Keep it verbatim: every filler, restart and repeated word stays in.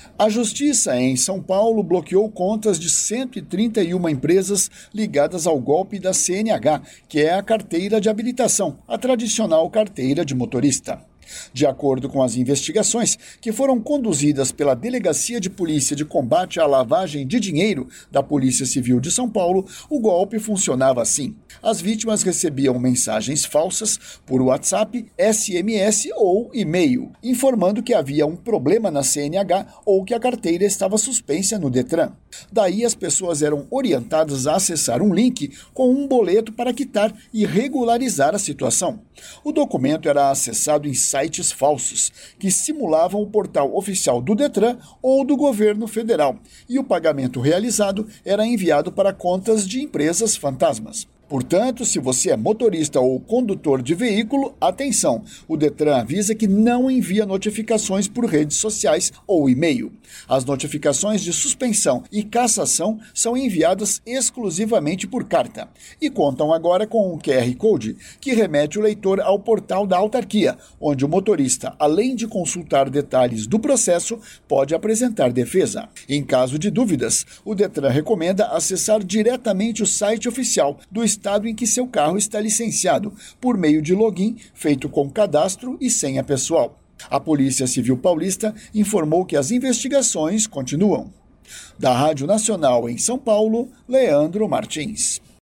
A Justiça em São Paulo bloqueou contas de cento e trinta e uma empresas ligadas ao golpe da C N H, que é a carteira de habilitação, a tradicional carteira de motorista. De acordo com as investigações, que foram conduzidas pela Delegacia de Polícia de Combate à Lavagem de Dinheiro da Polícia Civil de São Paulo, o golpe funcionava assim. As vítimas recebiam mensagens falsas por WhatsApp, S M S ou e-mail, informando que havia um problema na C N H ou que a carteira estava suspensa no Detran. Daí as pessoas eram orientadas a acessar um link com um boleto para quitar e regularizar a situação. O documento era acessado em sites falsos, que simulavam o portal oficial do Detran ou do governo federal, e o pagamento realizado era enviado para contas de empresas fantasmas. Portanto, se você é motorista ou condutor de veículo, atenção, o Detran avisa que não envia notificações por redes sociais ou e-mail. As notificações de suspensão e cassação são enviadas exclusivamente por carta e contam agora com um Q R Code que remete o leitor ao portal da autarquia, onde o motorista, além de consultar detalhes do processo, pode apresentar defesa. Em caso de dúvidas, o Detran recomenda acessar diretamente o site oficial do estado em que seu carro está licenciado, por meio de login feito com cadastro e senha pessoal. A Polícia Civil Paulista informou que as investigações continuam. Da Rádio Nacional em São Paulo, Leandro Martins.